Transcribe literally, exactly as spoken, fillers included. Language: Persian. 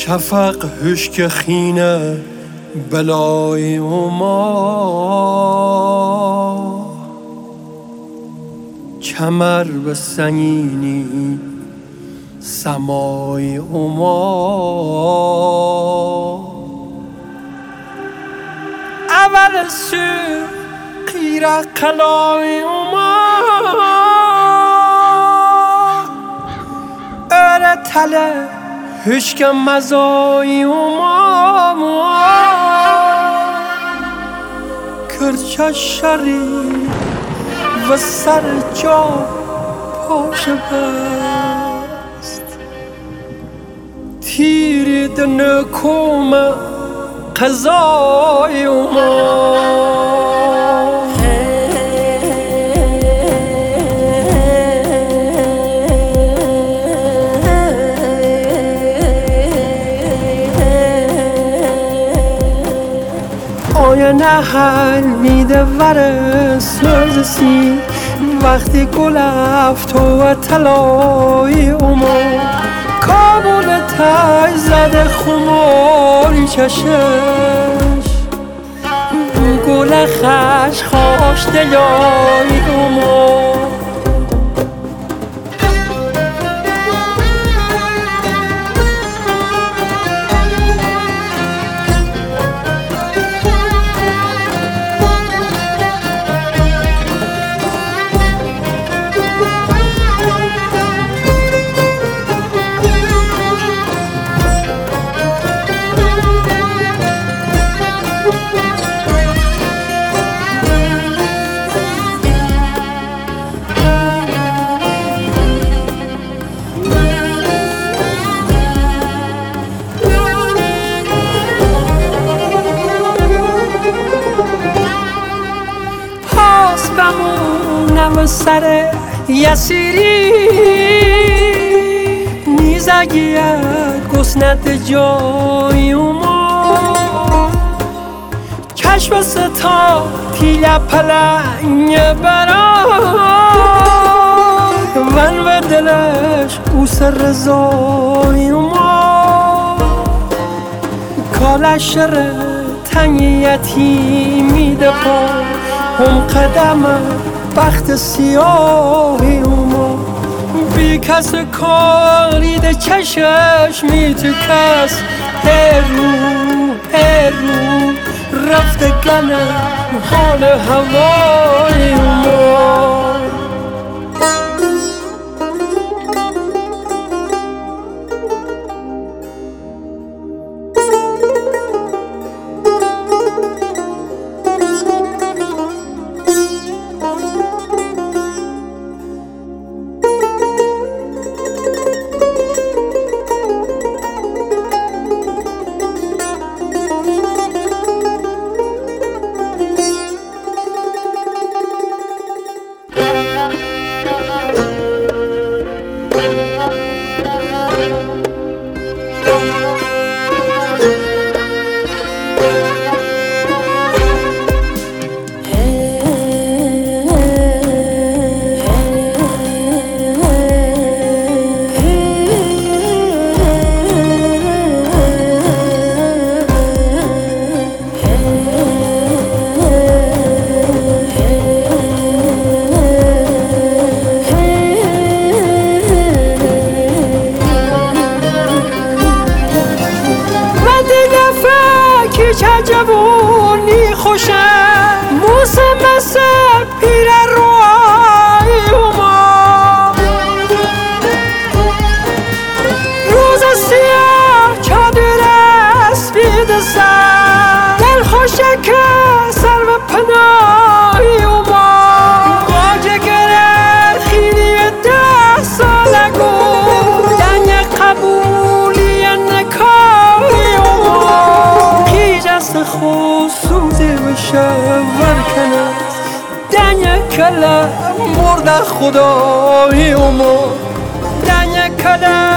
شفق هشک خینه بلای ما کمر به سنگینی سمای ما اول سو قیره قلای ما اره تله هشک مزای ما کرچه شری و سر جا پاشه بست تیری دنکوم قضای ما آینه حل میده وره سرزسی وقتی گل افت و طلای اوما کابل تای زده خماری چشش گل خش خوش دلای اوما بمونم سر یسیری نیزگیت گسنت جای ما کشف ستا تیله پلنگ برا ون و دلش او سر رضای ما کالش ره تنگیتی میده پا هم قدم بخت سیاهی اوما بی کس کاری ده چشش می تو کس هر رو هر رو رفته گنه حال هوای اوما چه جوانی خوشه موسم سر پیر روی اوما روز سیاه چادر اسبید سر دل خوشه که سر و پناهی اوما واجه گره خیلی ده سالگو دنگ قبولی نکاهی اوما دست خود سوزه بشه ورکنه دنیا کلا مرد خدای اوما دنیا کلا